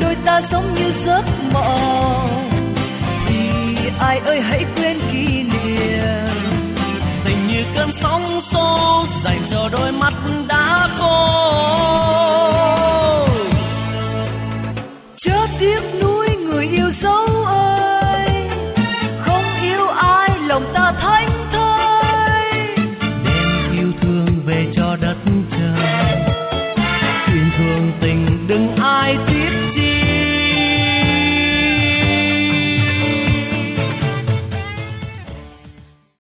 đôi ta sống như giấc mộng. Thì ai ơi hãy quên kỷ niệm, tình như cơn sóng xô dành cho đôi mắt đã